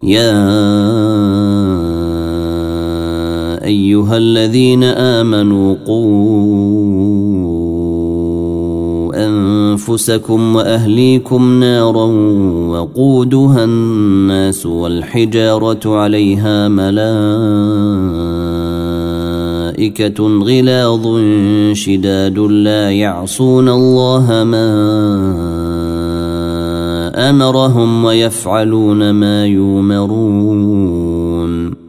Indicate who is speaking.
Speaker 1: يا أيها الذين آمنوا قوا أنفسكم وأهليكم نارا وقودها الناس والحجارة عليها ملائكة غلاظ شداد لا يعصون الله ما أمرهم ويفعلون ما يؤمرون